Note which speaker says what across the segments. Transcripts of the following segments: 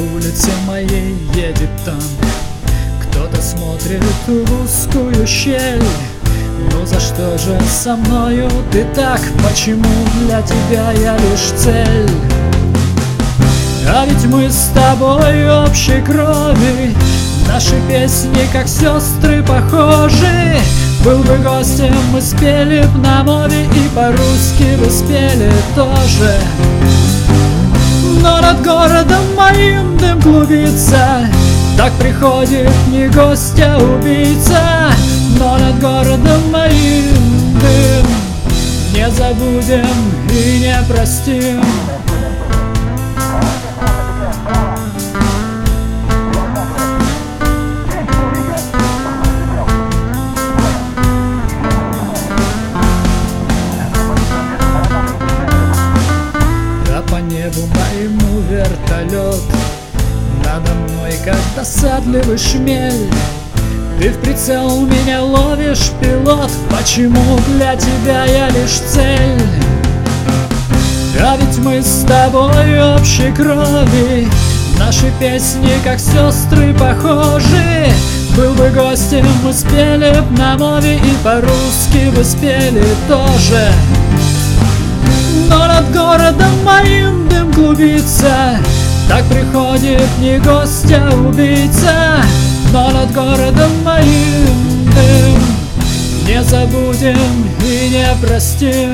Speaker 1: улице моей едет танк. Кто-то смотрит в узкую щель. Ну за что же со мною ты так? Почему для тебя я лишь цель? А ведь мы с тобой общей крови, наши песни как сестры похожи. Был бы гостем, мы спели б на мове, и по-русски бы спели тоже. Но над городом моим дым клубится, так приходит не гость, а убийца. Но над городом моим дым не забудем и не простим. По небу моему вертолет, надо мной как досадливый шмель. Ты в прицел меня ловишь, пилот. Почему для тебя я лишь цель? А ведь мы с тобой общей крови, наши песни как сестры похожи. Был бы гостем, мы спели б на мове, и по-русски бы спели тоже. Но над городом моим дым клубится, так приходит не гость, а убийца. Но над городом моим дым не забудем и не простим.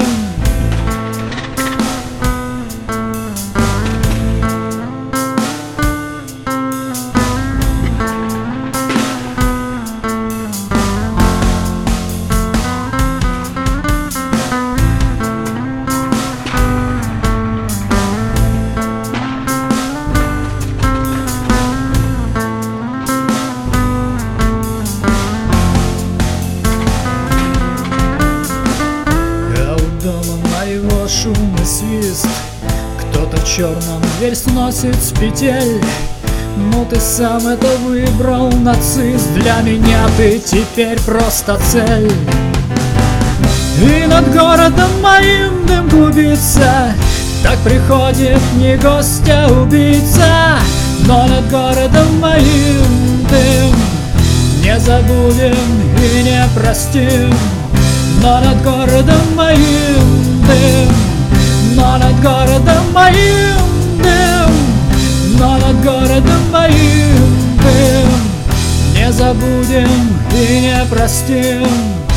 Speaker 1: Шум и свист, кто-то в черном дверь сносит с петель. Ну ты сам это выбрал, нацист. Для меня ты теперь просто цель. И над городом моим дым клубится, так приходит не гость, а убийца. Но над городом моим дым не забудем и не простим. Но над городом моим дым, но над городом моим дым, но над городом моим дым не забудем и не простим.